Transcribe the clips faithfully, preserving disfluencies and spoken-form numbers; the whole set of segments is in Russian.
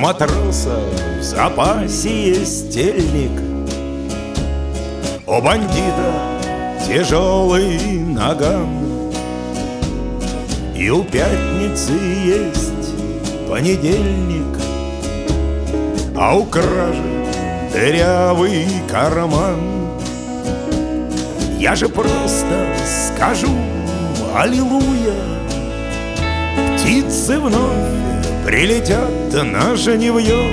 матроса в запасе есть тельник, у бандита тяжелый наган, и у пятницы есть понедельник, а у кражи дырявый карман. Я же просто скажу аллилуйя, птицы вновь прилетят на жнивье.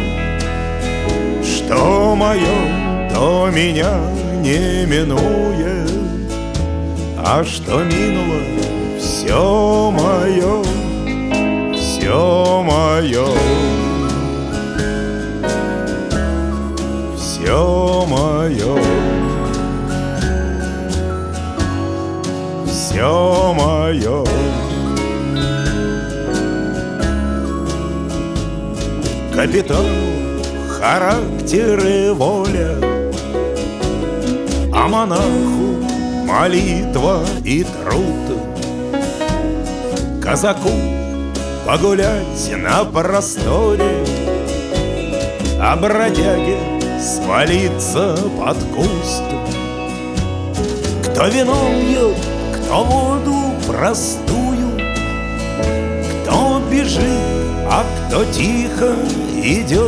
Что мое, то меня не минует, а что минуло, все мое, все мое, все мое, все мое. Капитану характер и воля, а монаху молитва и труд, казаку погулять на просторе, а бродяге свалиться под куст. Кто вино пьет, кто воду простую, кто бежит, а кто тихо идет.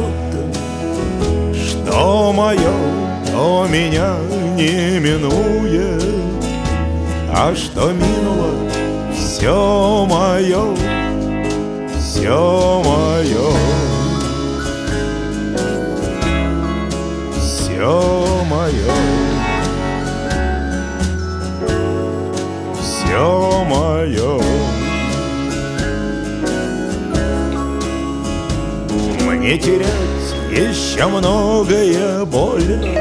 Что мое, то меня не минует, а что минуло, все мое, все мое, все мое, все мое. Мне терять еще многое больно,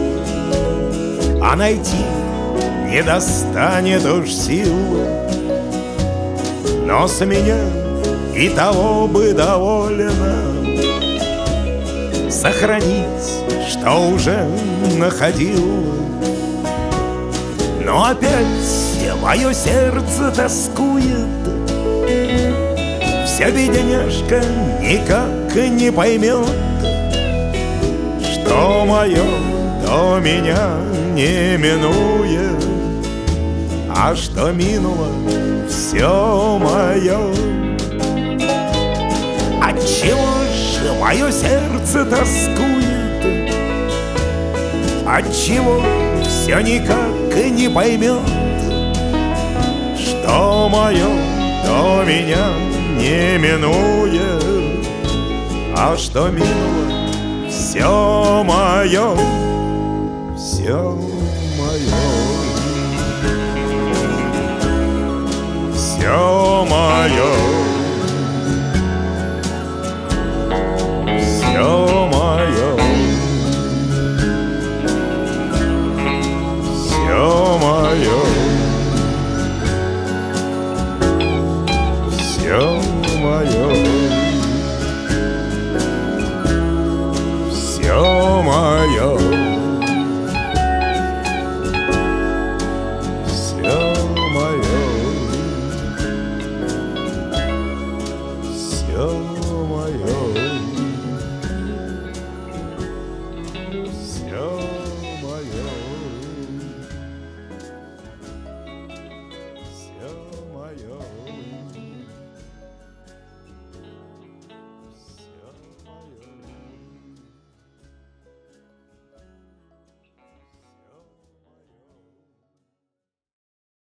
а найти не достанет уж сил. Но с меня и того бы довольно сохранить, что уже находил. Но опять мое сердце тоскует, вся бедняжка никак не поймет. Что мое, то меня не минует, а что минуло, все мое. Отчего же мое сердце тоскует? Отчего все никак не поймет? Что мое, то меня не минует, а что минуло, все мое, все мое, все мое.